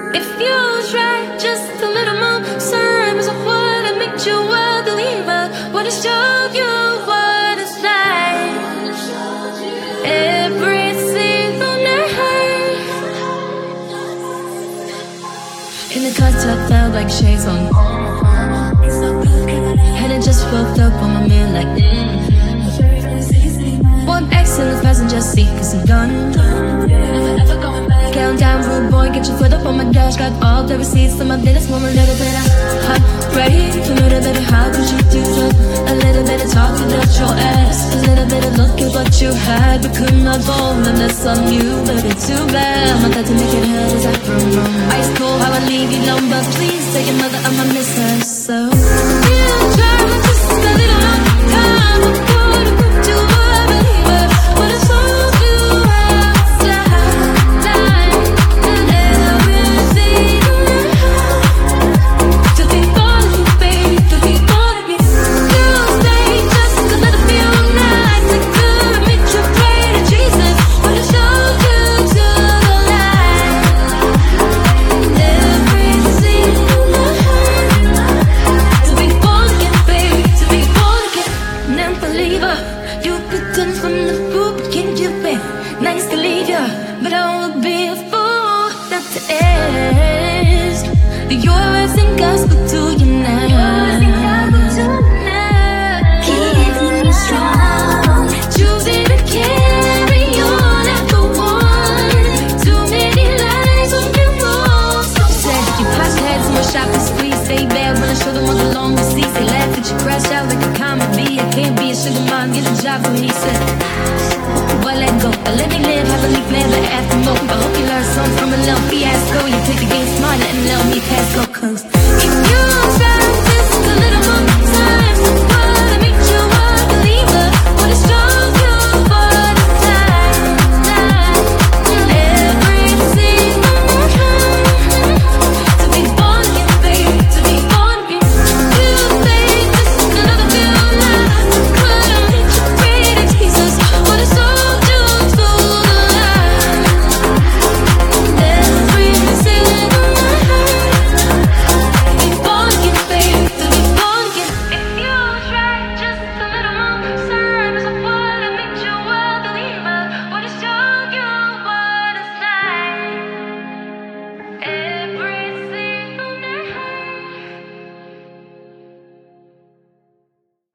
If you try just a little more, sometimes I wanna make you a believer. Wanna show you what it's like every single night. In the contact felt like shades on, and it just woke up on my man like one excellent passenger seat, cause I'm done. Countdown, rude boy, get your foot up on my dash. Got all the receipts on my business, one a little bit of hot break. A little bit of how could you do that? A little bit of talk without your ass. A little bit of look at what you had, but could not hold, and that's on you, but it's too bad. I'm about to make it hurt as I promote. Ice cold, how I leave you alone, but please tell your mother I'ma miss her so. You try just a little more time, I'm gonna put you up and here. What it's all to nice to leave you, but I would be a fool not to ask. Your words and gospel to you now. Keeping you strong, choosing to carry on after one. Too many lies on your own. So sad you pass heads, more shopping squeeze. Stay bad when I show them all the long receipts. They laugh at you, crash out like a comedy. I can't be a sugar mom, get a job when he said. Well, let go. I live and live, happily never after more. I hope you learn something from a little fiasco. You take the game smart, letting little me pass go. Cause if you